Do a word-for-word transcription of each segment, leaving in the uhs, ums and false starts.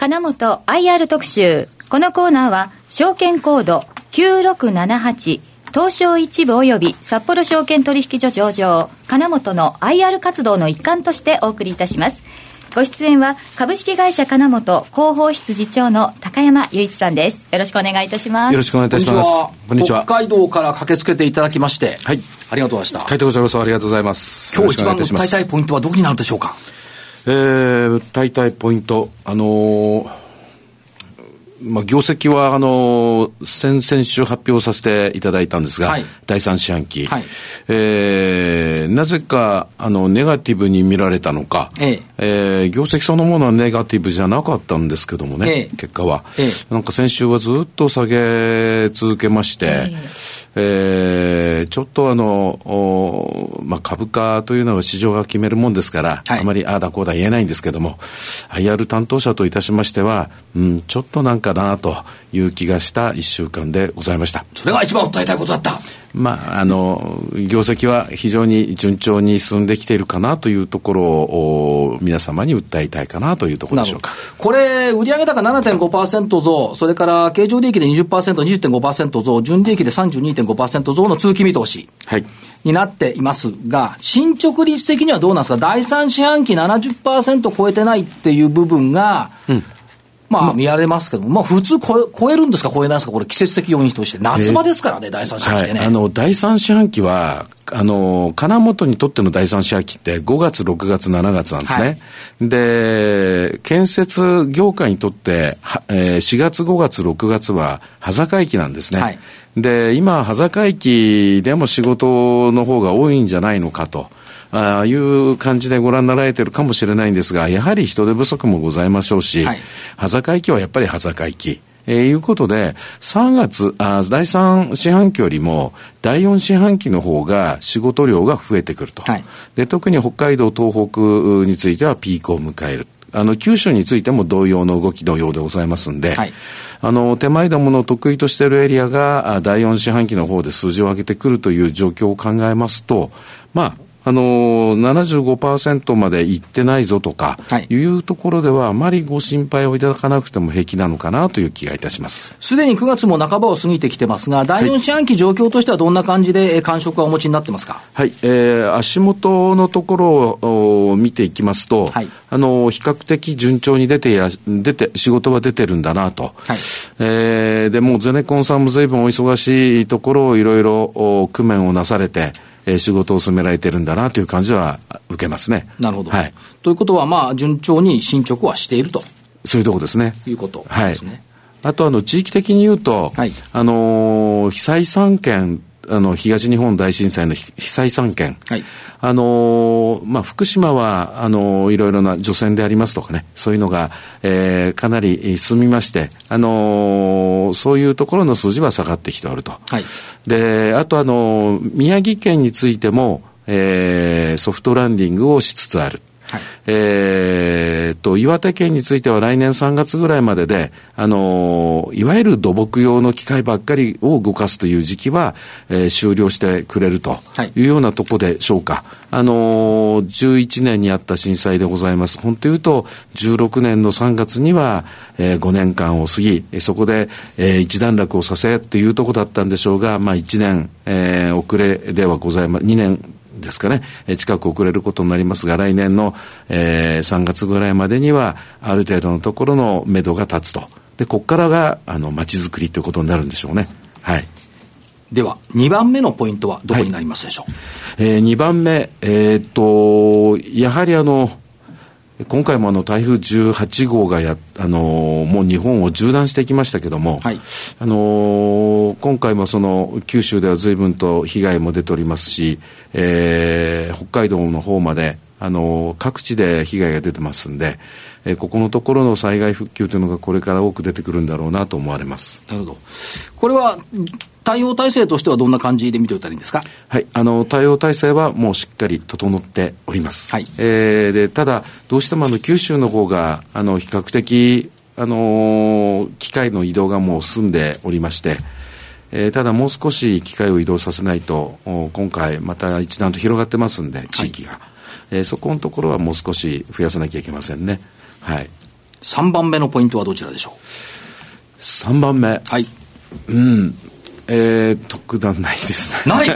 金本 アイアール 特集。このコーナーは証券コードきゅうろくななはち東証一部及び札幌証券取引所上場金本の アイアール 活動の一環としてお送りいたします。ご出演は株式会社金本広報室次長の高山雄一さんです。よろしくお願いいたします。 よろしくお願いいたします。 こんにちは。北海道から駆けつけていただきまして、はい、ありがとうございました。 はい、こちらこそありがとうございます。 今日一番訴えたいポイントはどこになるでしょうか。 えー、訴えたいポイント、あのーまあ、業績はあの先々週発表させていただいたんですが、はい、だいさん四半期、はい、えー、なぜかあのネガティブに見られたのか、えええー、業績そのものはネガティブじゃなかったんですけどもね、ええ、結果は、ええ、なんか先週はずっと下げ続けまして、えええー、ちょっとあの、まあ、株価というのは市場が決めるもんですから、はい、あまりああだこうだ言えないんですけども、 アイアール 担当者といたしましては、うん、ちょっとなんかなという気がしたいっしゅうかんでございました。 それが一番訴えたいことだった。 まあ、あの業績は非常に順調に進んできているかなというところを皆様に訴えたいかなというところでしょうか。 これ売上高 ななてんごパーセント 増、それから経常利益で にじゅっパーセント、にじゅってんごパーセント 増、純利益で さんじゅうにてんごパーセント 増の通期見通し、はい、になっていますが、進捗率的にはどうなんですか。だいさん四半期 ななじゅっパーセント 超えてないっていう部分が、うんまあ見られますけども、まあ普通超え、超えるんですか超えないですか。これ季節的要因として夏場ですからね、だいさん四半期でね。 はい、あのだいさん四半期はあの金本にとってのだいさん四半期ってごがつろくがつしちがつなんですね。はい、で建設業界にとって、えー、しがつごがつろくがつは端境期なんですね。はい、で今端境期でも仕事の方が多いんじゃないのかとああいう感じでご覧になられているかもしれないんですが、やはり人手不足もございましょうし、はい、端境期はやっぱり端境期、えー、いうことでさんがつあだいさん四半期よりもだいよん四半期の方が仕事量が増えてくると、はい、で特に北海道東北についてはピークを迎える。あの九州についても同様の動きのようでございますんで、はい、あの手前どもの得意としているエリアがだいよん四半期の方で数字を上げてくるという状況を考えますと、まああの ななじゅうごパーセント までいってないぞとかいうところではあまりご心配をいただかなくても平気なのかなという気がいたします。 すでにくがつも半ばを過ぎてきてますが、だいよん四半期状況としてはどんな感じで感触はお持ちになってますか。 はい、えー、足元のところを見ていきますと、はい、あの比較的順調に出てや出て仕事は出てるんだなと、はい、えー、でもうゼネコンさんも随分お忙しいところをいろいろ工面をなされてえー、仕事を進められているんだなという感じは受けますね。 なるほど。はい、ということは、まあ、順調に進捗はしていると。 そういうところですね。 いうことですね。 はい、あと、あの、地域的に言うと、はい、あのー、被災さんけん、あの、東日本大震災の被災さんけん。はい、あのー、まあ、福島は、あのー、いろいろな除染でありますとかね、そういうのが、えー、かなり進みまして、あのー、そういうところの数字は下がってきておると。はい、で、あとあのー、宮城県についても、えー、ソフトランディングをしつつある。はい、えー、と岩手県については来年さんがつぐらいまでで、あのー、いわゆる土木用の機械ばっかりを動かすという時期は、えー、終了してくれるというようなところでしょうか。はい、あのー、じゅういちねんにあった震災でございます。本当言うとじゅうろくねんのさんがつには、えー、ごねんかんを過ぎ、そこで、えー、一段落をさせっていうところだったんでしょうが、まあいちねん、えー、遅れではございます。にねんですかね、近く遅れることになりますが、来年の、えー、さんがつぐらいまでにはある程度のところの目処が立つと。でここからがあの街づくりということになるんでしょうね。はい。 ではにばんめのポイントはどこになりますでしょう。 はい、えー、にばんめ、えー、っとやはりあの今回もあの台風じゅうはちごうがや、あのー、もう日本を縦断してきましたけども、はい、あのー、今回もその九州では随分と被害も出ておりますし、えー、北海道の方まで、あのー、各地で被害が出てますんで、えー、ここのところの災害復旧というのがこれから多く出てくるんだろうなと思われます。 なるほど。これは対応体制としてはどんな感じで見ておいたらいいんですか。 はい、あの対応体制はもうしっかり整っております。はい、えー、でただどうしてもあの九州の方があの比較的あの機械の移動がもう済んでおりまして、えー、ただもう少し機械を移動させないと今回また一段と広がってますんで地域が、はい、えー、そこのところはもう少し増やさなきゃいけませんね。はい。 さんばんめのポイントはどちらでしょう。 さんばんめ。 はい。 うん。えー、特段ないですね。 ない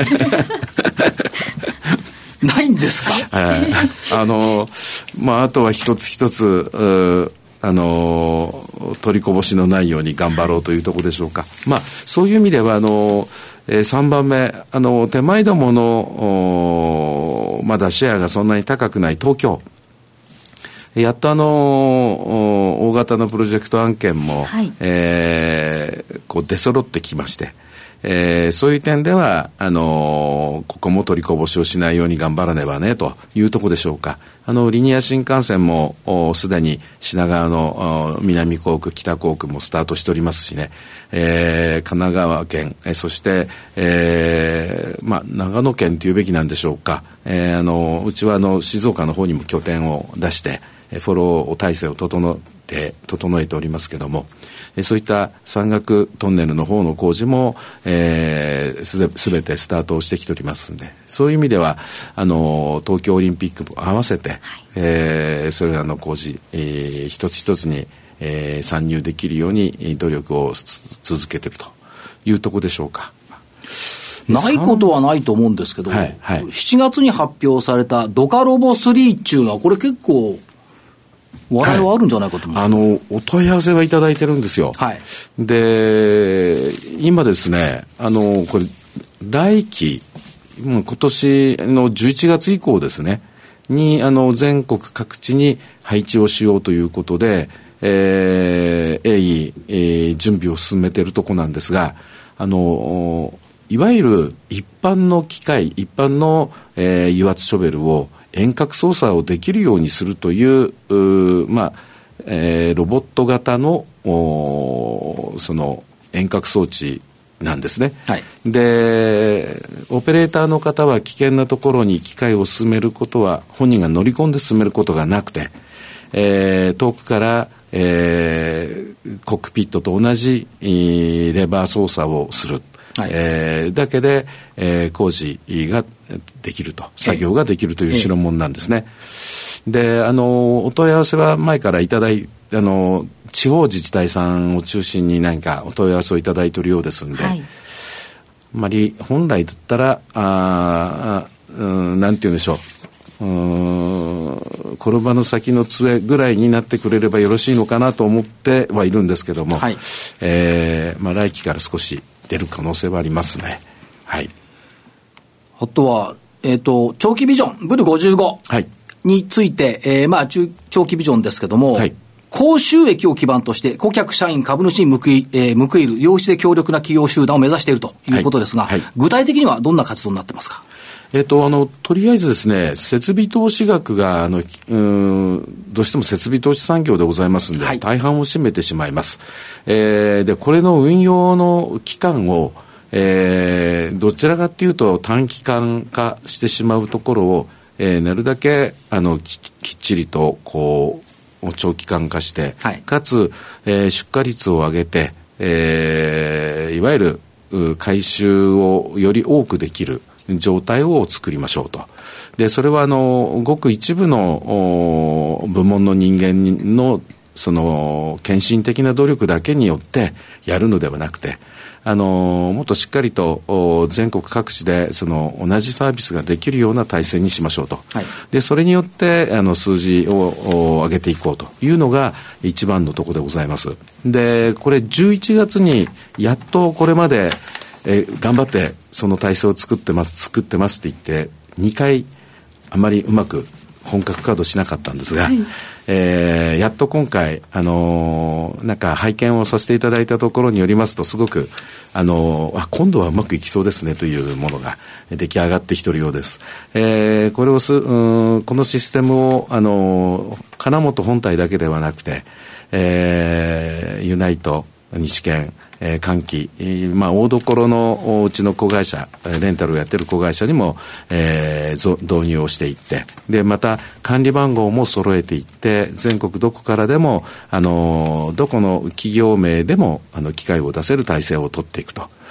ないんですか。 えー、あの、まあ、あとは一つ一つ、あの、取りこぼしのないように頑張ろうというところでしょうか。まあ、そういう意味では、あの、えー、さんばんめ、あの、手前どもの、まだシェアがそんなに高くない東京。やっとあの大型のプロジェクト案件も、はい、えー、こう出揃ってきまして、えー、そういう点ではあのここも取りこぼしをしないように頑張らねばねというところでしょうか。あのリニア新幹線もすでに品川の南港区北港区もスタートしておりますしね、えー、神奈川県、えー、そして、えーまあ、長野県というべきなんでしょうか、えー、あのうちはあの静岡の方にも拠点を出してフォロー体制を整って整えておりますけども、そういった山岳トンネルの方の工事も、えー、す, すべてスタートをしてきておりますので、そういう意味ではあの東京オリンピックも合わせて、はい、えー、それらの工事、えー、一つ一つに、えー、参入できるように努力を続けているというところでしょうか。 ないことはないと思うんですけど、はいはい、しちがつに発表されたドカロボスリーっていうのはこれ結構笑いはあるんじゃないかと思います、 はい、あのお問い合わせはいただいてるんですよ、はい、で今ですね、あのこれ来期今年のじゅういちがつ以降ですねにあの全国各地に配置をしようということで、えー、鋭意、えー、準備を進めているところなんですが、あのいわゆる一般の機械一般の、えー、油圧ショベルを遠隔操作をできるようにするという、うまあえー、ロボット型のその遠隔装置なんですね、はい、でオペレーターの方は危険なところに機械を進めることは本人が乗り込んで進めることがなくて、えー、遠くから、えー、コックピットと同じ、えー、レバー操作をする、はい、えー、だけで、えー、工事ができると作業ができるという代物なんですね、えー、であのお問い合わせは前からいただいあの地方自治体さんを中心に何かお問い合わせをいただいているようですので、はい、あまり本来だったらあうん、なんて言うんでしょう、うーん転ばぬ先の杖ぐらいになってくれればよろしいのかなと思ってはいるんですけども、はい、えーまあ、来期から少し出る可能性はありますね。はい。 あとは、えっ、ー、と、長期ビジョン、ブルごじゅうごについて、はい、えー、まあ、中、長期ビジョンですけども、はい、高収益を基盤として、顧客、社員、株主に報い、えー、報いる、良質で強力な企業集団を目指しているということですが、はいはい、具体的にはどんな活動になってますか？ えっと、あの、とりあえずですね、設備投資額が、あの、うーん、どうしても設備投資産業でございますので、はい、大半を占めてしまいます。えー、で、これの運用の期間を、えー、どちらかというと短期間化してしまうところを、えー、なるだけ、あの、き, きっちりと、こう、長期間化して、はい、かつ、えー、出荷率を上げて、えー、いわゆる、回収をより多くできる状態を作りましょうと。で、それはあのごく一部の部門の人間のその献身的な努力だけによってやるのではなくて、あのもっとしっかりと全国各地でその同じサービスができるような体制にしましょうと、はい、でそれによってあの数字を上げていこうというのが一番のところでございます。でこれじゅういちがつにやっとこれまでえー、頑張ってその体制を作ってます作ってますって言ってにかいあまりうまく本格稼働しなかったんですが、はい、えー、やっと今回、あのー、なんか拝見をさせていただいたところによりますとすごく、あのー、あ今度はうまくいきそうですねというものが出来上がってきているようです。えー、これをすうんこのシステムを、あのー、金本本体だけではなくて、えー、ユナイト日建、えー、換気、えー、まあ大所のうちの子会社レンタルをやってる子会社にも、えー、導入をしていって、でまた管理番号も揃えていって全国どこからでもあのどこの企業名でもあの機械を出せる体制を取っていくと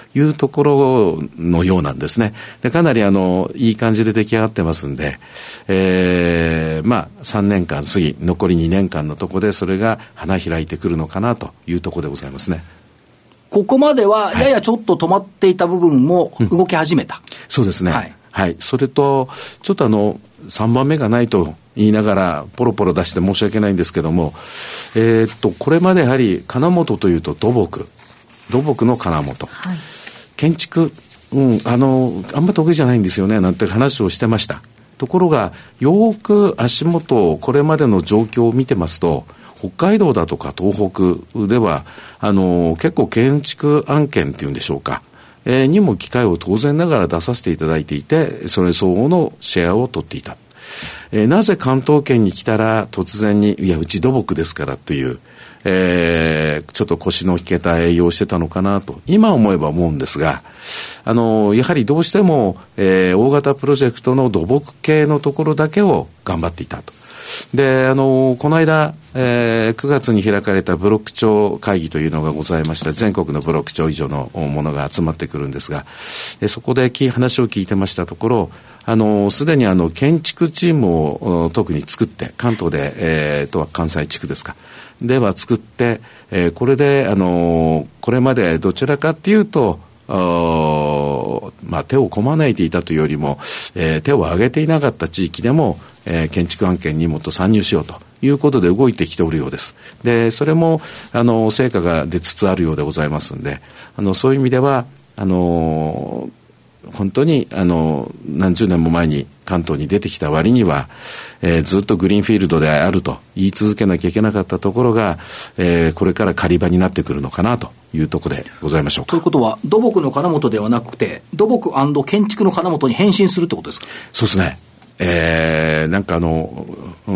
いうところのようなんですね。で、かなりあの、いい感じで出来上がってますんで、えー、まあ、さんねんかん過ぎ、残りにねんかんのところでそれが花開いてくるのかなというところでございますね。 ここまではややちょっと止まっていた部分も動き始めた。 うん、そうですね。 はい。 はい。それと、ちょっとあの、さんばんめがないと言いながら、ポロポロ出して申し訳ないんですけども、えー、っと、これまでやはり、金本というと土木。土木の金本。はい、建築、うん、あの、あんま得意じゃないんですよね、なんて話をしてました。ところが、よーく足元、これまでの状況を見てますと、北海道だとか東北では、あの、結構建築案件っていうんでしょうか、えー、にも機会を当然ながら出させていただいていて、それ相応のシェアを取っていた。えー、なぜ関東圏に来たら突然に、いや、うち土木ですからという、えー、ちょっと腰の引けた営業をしてたのかなと、今思えば思うんですが、あの、やはりどうしても、えー、大型プロジェクトの土木系のところだけを頑張っていたと。で、あの、この間、えー、くがつに開かれたブロック庁会議というのがございました。全国のブロック庁以上のものが集まってくるんですが、えそこで話を聞いてましたところ、あの、すでにあの、建築チームを特に作って、関東で、えー、とは関西地区ですか。では作って、えー、これで、あの、これまでどちらかっていうと、まあ、手をこまないていたというよりも、えー、手を挙げていなかった地域でも、えー、建築案件にもっと参入しようということで動いてきておるようです。で、それも、あの、成果が出つつあるようでございますんで、あの、そういう意味では、あの、本当に、あの、何十年も前に関東に出てきた割には、えー、ずっとグリーンフィールドであると言い続けなきゃいけなかったところが、えー、これから狩り場になってくるのかなというところでございましょうか。 ということは、土木の金本ではなくて、土木&建築の金本に変身するってことですか？ そうですね。えー、なんかあの、うん、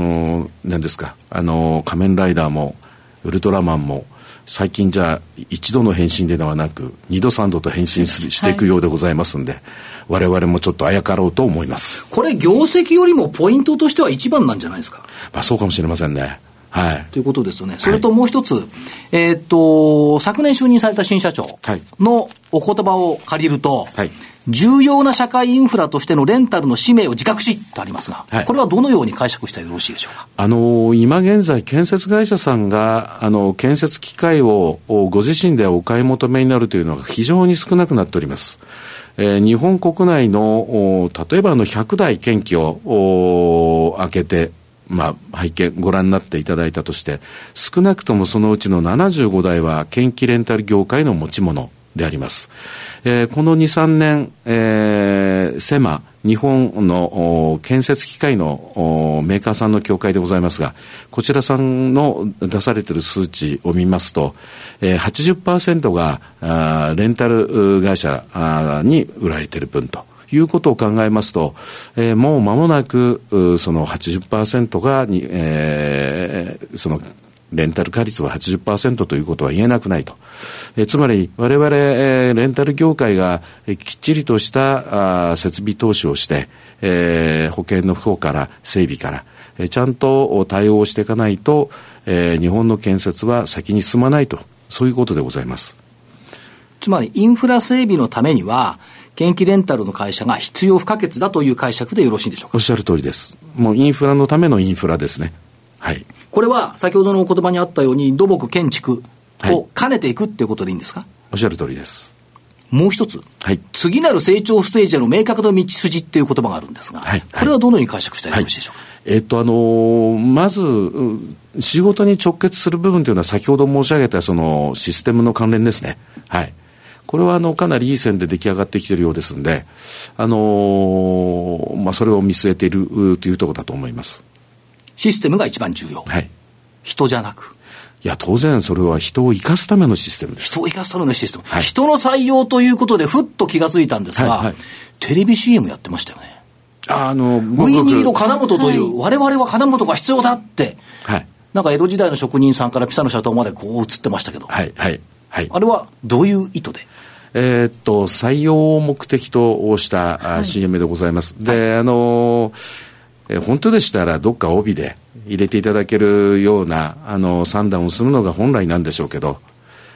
何ですか、あの、仮面ライダーも、ウルトラマンも、最近じゃ一度の変身ではなく二度三度と変身するしていくようでございますんで、はい、我々もちょっとあやかろうと思います。 これ業績よりもポイントとしては一番なんじゃないですか？ まあそうかもしれませんね。はい。 ということですよね。それともう一つ、はい、えー、っと、昨年就任された新社長のお言葉を借りると、はい、重要な社会インフラとしてのレンタルの使命を自覚しとありますが、はい、これはどのように解釈したらよろしいでしょうか？ あの、今現在建設会社さんが、あの、建設機械をご自身でお買い求めになるというのが非常に少なくなっております。えー、日本国内の、例えばあのひゃくだい建機を開けて、まあ、拝見、ご覧になっていただいたとして、少なくともそのうちのななじゅうごだいは建機レンタル業界の持ち物であります。えー、このに、さんねん、えー、セマ、日本の建設機械のメーカーさんの協会でございますが、こちらさんの出されている数値を見ますと、えー、はちじゅっパーセント があレンタル会社に売られている分ということを考えますと、えー、もう間もなくその はちじゅっパーセント がに、えー、そのレンタル化率は はちじゅっパーセント ということは言えなくないと。えー、つまり我々、えー、レンタル業界が、えー、きっちりとしたあ設備投資をして、えー、保険の不保から整備から、えー、ちゃんと対応していかないと、えー、日本の建設は先に進まないと、そういうことでございます。 つまりインフラ整備のためには建機レンタルの会社が必要不可欠だという解釈でよろしいでしょうか？ おっしゃる通りです。もうインフラのためのインフラですね。はい。 これは先ほどのお言葉にあったように土木建築を兼ねていくっていうことでいいんですか？はい、 おっしゃる通りです。 もう一つ、はい、次なる成長ステージへの明確な道筋っていう言葉があるんですが、はい、これはどのように解釈したらよろしいでしょうか？ はい、えっとあのー、まず仕事に直結する部分というのは先ほど申し上げたそのシステムの関連ですね。はい。これはあのかなりいい線で出来上がってきているようですので、あのーまあ、それを見据えているというところだと思います。 システムが一番重要。 はい。 人じゃなく。 いや、当然それは人を生かすためのシステムです。 人を生かすためのシステム。はい、人の採用ということでふっと気がついたんですが、はいはい、テレビ シーエム やってましたよね。 あ、あの、 ウィニード金本という、はい、我々は金本が必要だって、はい、なんか江戸時代の職人さんからピサの斜塔までこう映ってましたけど、 はいはいはい、 あれはどういう意図で？ えー、っと採用を目的とした、はい、シーエム でございます。で、はい、あのえ本当でしたらどっか帯で入れていただけるようなあの算段をするのが本来なんでしょうけど、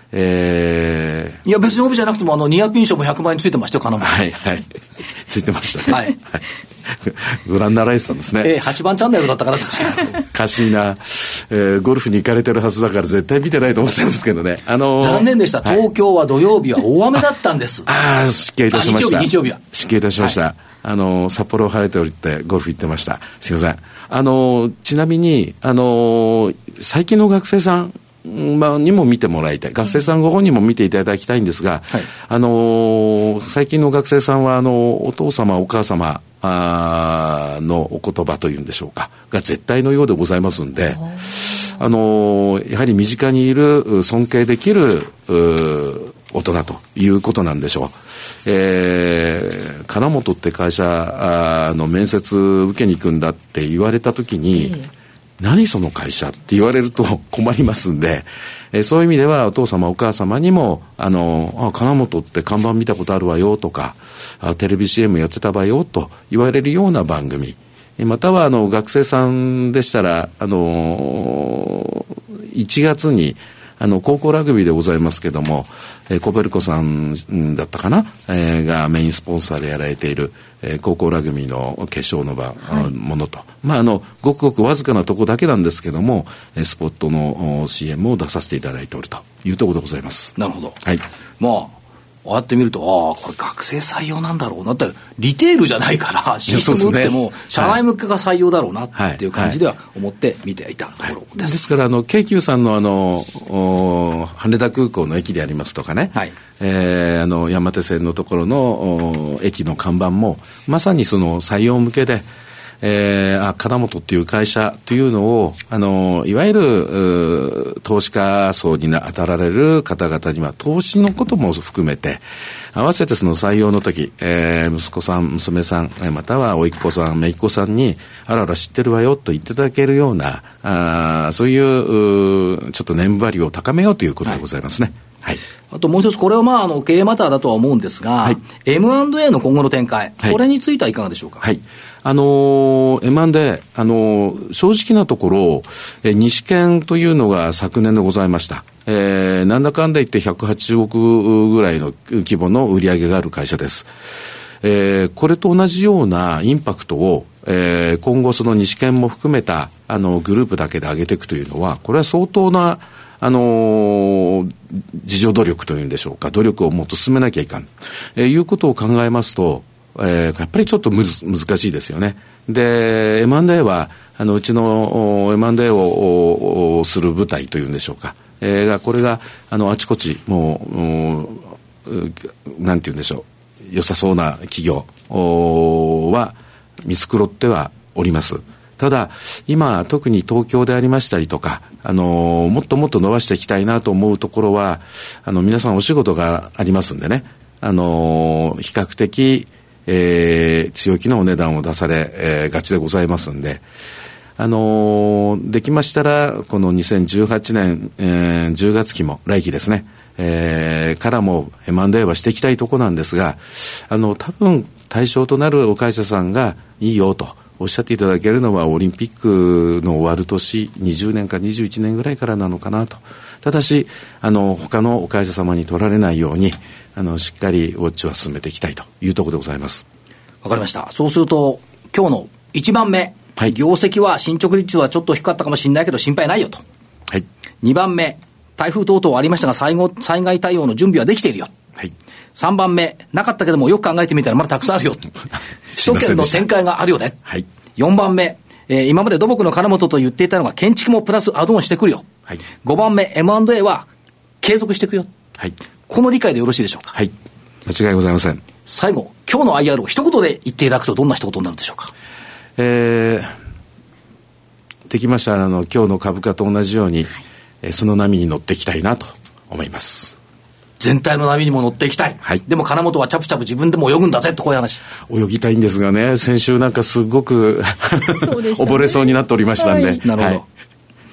えー、いや別に帯じゃなくてもあのニアピン賞もひゃくまん円ついてましたよ、金本。 はいはい。ついてましたね。 はい。 ご覧になられてたんですね。 えー、はちばんチャンネルだったから確かに。 おかしいな、えー。ゴルフに行かれてるはずだから絶対見てないと思ってたんですけどね。あのー、 残念でした。東京は土曜日は大雨だったんです。 ああ、失敬いたしました。 日曜日、日曜日は。 失敬いたしました。はい、あのー、札幌を晴れておりてゴルフ行ってました。すいません。あのー、ちなみに、あのー、最近の学生さん、まあ、にも見てもらいたい。学生さんご本人も見ていただきたいんですが、はい、あのー、最近の学生さんは、あの、お父様、お母様あのお言葉というんでしょうか、が絶対のようでございますんで、あのー、やはり身近にいる尊敬できる大人ということなんでしょう。えー、金本って会社の面接受けに行くんだって言われたときに、えー何その会社って言われると困りますんで、えー、そういう意味ではお父様お母様にもあのあ金本って看板見たことあるわよとか、あテレビ シーエム やってたわよと言われるような番組、またはあの学生さんでしたらあのいちがつにあの高校ラグビーでございますけども、えー、コベルコさんだったかな、えー、がメインスポンサーでやられている、えー、高校ラグビーの決勝の場、はい、ものと、まああのごくごくわずかなとこだけなんですけども、スポットの シーエム を出させていただいておるというところでございます。 なるほど。 はい。 まあこうやって見ると、ああこれ学生採用なんだろうなって、リテールじゃないからシステム打っても社内向けが採用だろうなっていう感じでは思って見ていたところです。はいはい、 ですからあの京急さんのあの羽田空港の駅でありますとかね、はい、えー、あの山手線のところの駅の看板もまさにその採用向けで、えー、あ金本っていう会社というのをあのいわゆる投資家層に当たられる方々には投資のことも含めて合わせてその採用の時、えー、息子さん娘さんまたは甥っ子さん姪っ子さんにあらあら知ってるわよと言っていただけるようなあそういうちょっと年張りを高めようということでございますね。はいはい、 あともう一つ、これはまああの経営マターだとは思うんですが、はい、エムアンドエー の今後の展開、はい、これについてはいかがでしょうか。 はい、あのー、エムアンドエー、あのー、正直なところ、え西建というのが昨年でございました。えー、なんだかんだ言ってひゃくはちじゅうおくぐらいの規模の売り上げがある会社です。えー、これと同じようなインパクトを、えー、今後その西建も含めたあのグループだけで上げていくというのは、これは相当なあのー、自助努力というんでしょうか、努力をもっと進めなきゃいかん、えー、いうことを考えますと、えー、やっぱりちょっとむず難しいですよね。で エムアンドエー はあのうちの エムアンドエー をする部隊というんでしょうか、えー、これがあのあちこちもう、うなんていうんでしょう、良さそうな企業は見繕ってはおります。ただ今特に東京でありましたりとか、あのー、もっともっと伸ばしていきたいなと思うところはあの皆さんお仕事がありますんでね、あのー、比較的、えー、強気なお値段を出され、えー、がちでございますんで、あのー、できましたらこのにせんじゅうはちねん、えー、じゅうがつ期も来期ですね、えー、からも エムアンドエー はしていきたいところなんですが、あの多分対象となるお会社さんがいいよとおっしゃっていただけるのはオリンピックの終わる年にじゅうねんかにじゅういちねんぐらいからなのかなと。ただしあの他のお会社様に取られないようにあのしっかりウォッチは進めていきたいというところでございます。 わかりました。そうすると今日のいちばんめ、はい、業績は進捗率はちょっと低かったかもしれないけど心配ないよと、はい、にばんめ台風等々ありましたが災害、災害対応の準備はできているよ、はい、さんばんめなかったけどもよく考えてみたらまだたくさんあるよ首都圏の展開があるよね、はい、よんばんめ、えー、今まで土木の金本と言っていたのが建築もプラスアドオンしてくるよ、はい、ごばんめ エムアンドエー は継続していくよ、はい、この理解でよろしいでしょうか。 はい、間違いございません。 最後今日の アイアール を一言で言っていただくとどんな一言になるでしょうか。 えー、できましたらあの今日の株価と同じように、はい、えー、その波に乗っていきたいなと思います。 全体の波にも乗っていきたい、はい、でも金本はチャプチャプ自分でも泳ぐんだぜとこういう話。 泳ぎたいんですがね、先週なんかすごく、ね、溺れそうになっておりましたんで、はい、 なるほど、はい、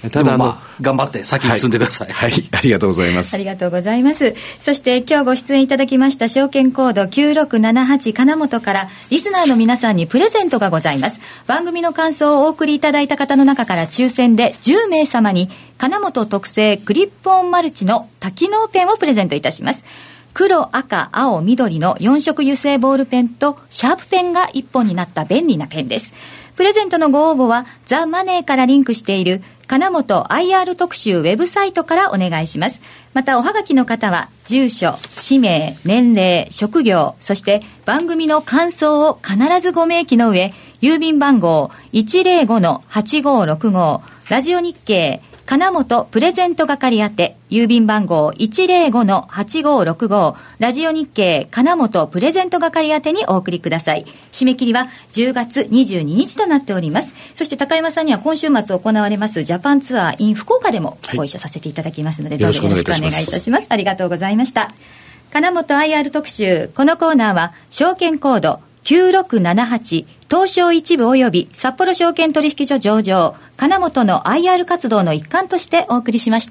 ただあの、 まあ、頑張って先に進んでください。 はい、はい、ありがとうございます。 ありがとうございます。そして今日ご出演いただきました証券コードきゅうろくななはち金本からリスナーの皆さんにプレゼントがございます。番組の感想をお送りいただいた方の中から抽選でじゅうめい様に金本特製クリップオンマルチの多機能ペンをプレゼントいたします。黒、赤、青、緑のよん色油性ボールペンとシャープペンがいっぽんになった便利なペンです。プレゼントのご応募はザ・マネーからリンクしている金本 アイアール 特集ウェブサイトからお願いします。またおはがきの方は住所、氏名、年齢、職業、そして番組の感想を必ずご明記の上、郵便番号 いちぜろごのはちごろくご ラジオ日経金本プレゼント係宛て、郵便番号 いちぜろごのはちごろくご ラジオ日経金本プレゼント係宛てにお送りください。締め切りはじゅうがつにじゅうににちとなっております。そして高山さんには今週末行われますジャパンツアー in 福岡でもご一緒させていただきますので、はい、どうぞよろしくお願いいたします。ありがとうございました。金本 アイアール 特集、このコーナーは証券コードきゅうろくななはち東証一部及び札幌証券取引所上場金本の アイアール 活動の一環としてお送りしました。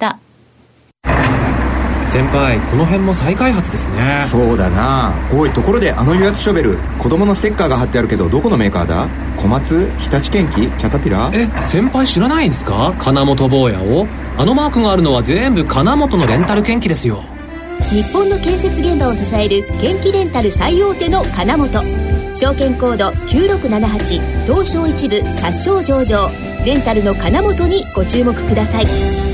先輩、この辺も再開発ですね。 そうだな。おい、ところであの油圧ショベル、子供のステッカーが貼ってあるけどどこのメーカーだ？小松、日立建機、キャタピラー？ え、先輩知らないんですか？金本坊やを。あのマークがあるのは全部金本のレンタル建機ですよ。 日本の建設現場を支える建機レンタル最大手の金本、証券コードきゅうろくななはち東証一部札証上場、レンタルの金本にご注目ください。